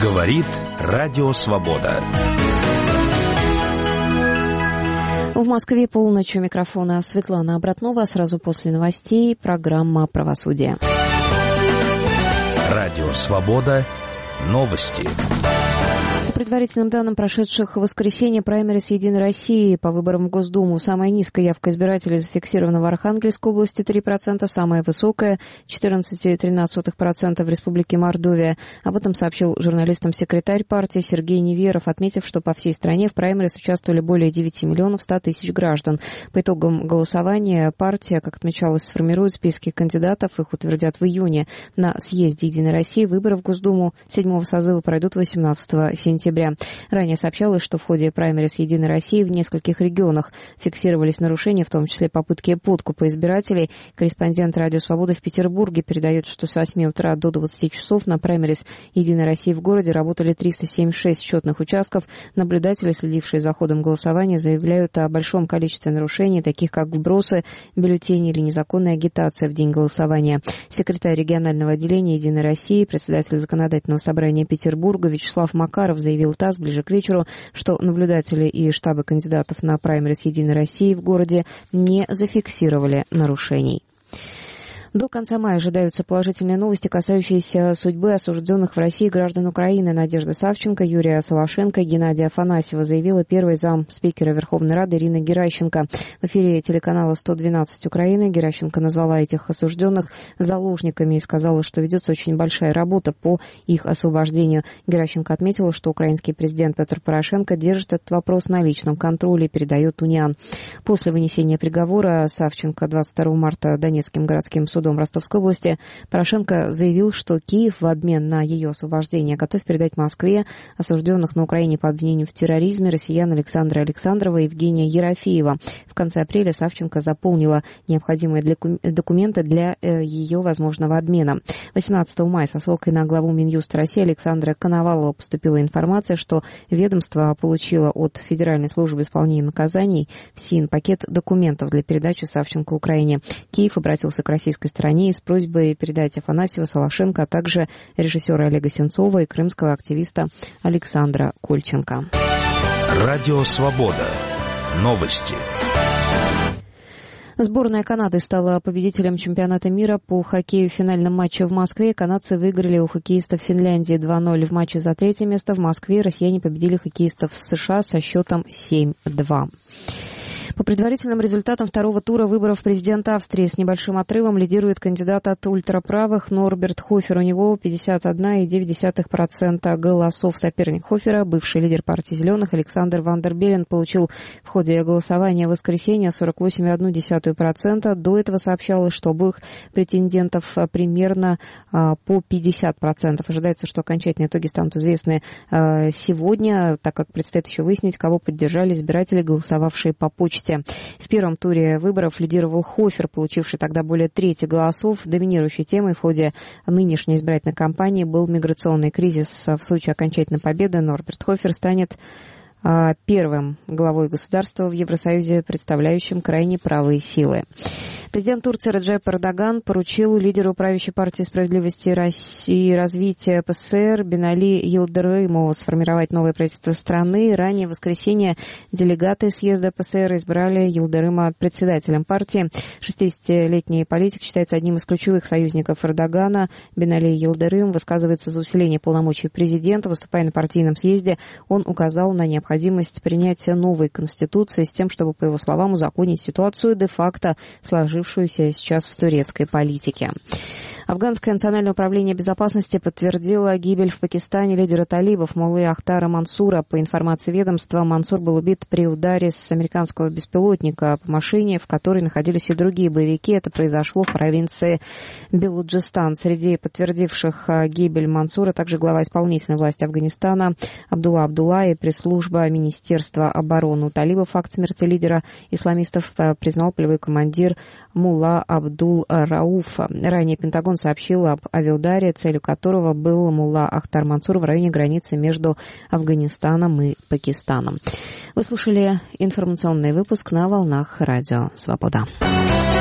Говорит Радио Свобода. В Москве полночь. У микрофона Светлана Обратнова. Сразу после новостей программа «Правосудие». Радио Свобода. Новости. По предварительным данным прошедших в воскресенье праймериз «Единой России» по выборам в Госдуму, самая низкая явка избирателей зафиксирована в Архангельской области 3%, самая высокая 14,13% в Республике Мордовия. Об этом сообщил журналистам секретарь партии Сергей Неверов, отметив, что по всей стране в праймериз участвовали более 9 миллионов 100 тысяч граждан. По итогам голосования партия, как отмечалось, сформирует списки кандидатов, их утвердят в июне. На съезде «Единой России» выборы в Госдуму 7-го созыва пройдут 18 сентября. Ранее сообщалось, что в ходе праймериз «Единой России» в нескольких регионах фиксировались нарушения, в том числе попытки подкупа избирателей. Корреспондент «Радио Свобода» в Петербурге передает, что с 8 утра до 20 часов на праймериз «Единой России» в городе работали 376 счетных участков. Наблюдатели, следившие за ходом голосования, заявляют о большом количестве нарушений, таких как вбросы бюллетеней или незаконная агитация в день голосования. Секретарь регионального отделения «Единой России», председатель Законодательного собрания Петербурга Вячеслав Макаров заявил ТАСС ближе к вечеру, что наблюдатели и штабы кандидатов на праймериз «Единой России» в городе не зафиксировали нарушений. До конца мая ожидаются положительные новости, касающиеся судьбы осужденных в России граждан Украины. Надежда Савченко, Юрия Солошенко и Геннадия Афанасьева, заявила первый зам спикера Верховной Рады Ирина Геращенко. В эфире телеканала «112 Украины» Геращенко назвала этих осужденных заложниками и сказала, что ведется очень большая работа по их освобождению. Геращенко отметила, что украинский президент Петр Порошенко держит этот вопрос на личном контроле и передает УНИАН. После вынесения приговора Савченко 22 марта Донецким городским судом Ростовской области Порошенко заявил, что Киев в обмен на ее освобождение готов передать Москве осужденных на Украине по обвинению в терроризме россиян Александра Александрова и Евгения Ерофеева. В конце апреля Савченко заполнила необходимые документы для ее возможного обмена. 18 мая со ссылкой на главу Минюста России Александра Коновалова поступила информация, что ведомство получило от Федеральной службы исполнения наказаний ФСИН пакет документов для передачи Савченко Украине. Киев обратился к российской стороне с просьбой передать Афанасьева, Солошенко, а также режиссера Олега Сенцова и крымского активиста Александра Кольченко. Радио Свобода. Новости. Сборная Канады стала победителем чемпионата мира по хоккею в финальном матче в Москве. Канадцы выиграли у хоккеистов Финляндии 2-0 в матче за третье место. В Москве россияне победили хоккеистов США со счетом 7-2. По предварительным результатам второго тура выборов президента Австрии с небольшим отрывом лидирует кандидат от ультраправых Норберт Хофер. У него 51,9% голосов. Соперник Хофера, бывший лидер партии «Зеленых» Александр Ван дер Беллен, получил в ходе голосования в воскресенье 48,1%. До этого сообщалось, что обоих претендентов примерно по 50%. Ожидается, что окончательные итоги станут известны сегодня, так как предстоит еще выяснить, кого поддержали избиратели, голосовавшие по почте. В первом туре выборов лидировал Хофер, получивший тогда более трети голосов. Доминирующей темой в ходе нынешней избирательной кампании был миграционный кризис. В случае окончательной победы Норберт Хофер станет первым главой государства в Евросоюзе, представляющим крайне правые силы. Президент Турции Реджеп Эрдоган поручил лидеру правящей партии «Справедливости и развития» ПСР Бинали Йылдырыму сформировать новое правительство страны. Ранее в воскресенье делегаты съезда ПСР избрали Йылдырыма председателем партии. 60-летний политик считается одним из ключевых союзников Эрдогана. Бинали Йылдырым высказывается за усиление полномочий президента. Выступая на партийном съезде, он указал на необходимость принятия новой конституции с тем, чтобы, по его словам, узаконить ситуацию де-факто сложившуюся сейчас в турецкой политике. Афганское национальное управление безопасности подтвердило гибель в Пакистане лидера талибов Муллы Ахтара Мансура. По информации ведомства, Мансур был убит при ударе с американского беспилотника по машине, в которой находились и другие боевики. Это произошло в провинции Белуджистан. Среди подтвердивших гибель Мансура также глава исполнительной власти Афганистана Абдулла Абдулла и пресс-служба Министерства обороны. У талибов факт смерти лидера исламистов признал полевой командир Мулла Абдул Рауф. Ранее Пентагон сообщил об авиаударе, целью которого был Мулла Ахтар Мансур в районе границы между Афганистаном и Пакистаном. Вы слушали информационный выпуск на волнах Радио Свобода.